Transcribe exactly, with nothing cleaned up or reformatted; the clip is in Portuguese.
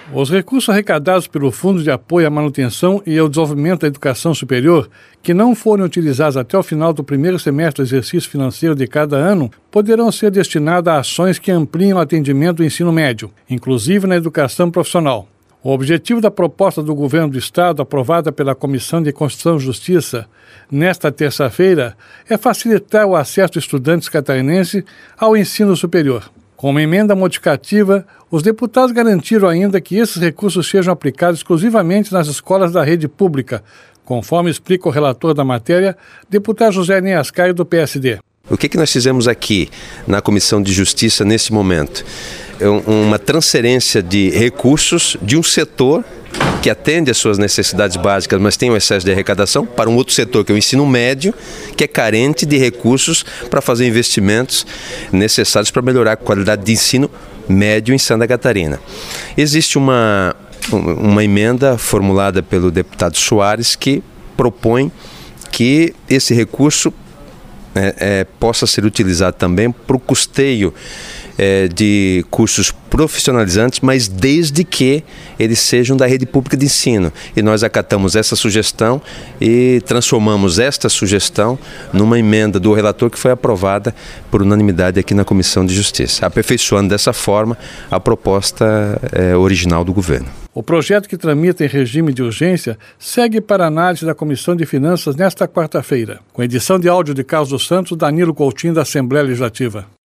Os recursos arrecadados pelo Fundo de Apoio à Manutenção e ao Desenvolvimento da Educação Superior, que não forem utilizados até o final do primeiro semestre do exercício financeiro de cada ano, poderão ser destinados a ações que ampliem o atendimento do ensino médio, inclusive na educação profissional. O objetivo da proposta do Governo do Estado, aprovada pela Comissão de Constituição e Justiça nesta terça-feira, é facilitar o acesso dos estudantes catarinenses ao ensino superior. Com uma emenda modificativa, os deputados garantiram ainda que esses recursos sejam aplicados exclusivamente nas escolas da rede pública, conforme explica o relator da matéria, deputado José Enéas Caio, do P S D. O que, que nós fizemos aqui na Comissão de Justiça nesse momento? É uma transferência de recursos de um setor que atende às suas necessidades básicas, mas tem um excesso de arrecadação, para um outro setor, que é o ensino médio, que é carente de recursos para fazer investimentos necessários para melhorar a qualidade de ensino médio em Santa Catarina. Existe uma, uma emenda formulada pelo deputado Soares que propõe que esse recurso é, é, possa ser utilizado também para o custeio É, de cursos profissionalizantes, mas desde que eles sejam da rede pública de ensino. E nós acatamos essa sugestão e transformamos esta sugestão numa emenda do relator que foi aprovada por unanimidade aqui na Comissão de Justiça, aperfeiçoando dessa forma a proposta é, original do governo. O projeto, que tramita em regime de urgência, segue para análise da Comissão de Finanças nesta quarta-feira, com edição de áudio de Carlos dos Santos, Danilo Coutinho, da Assembleia Legislativa.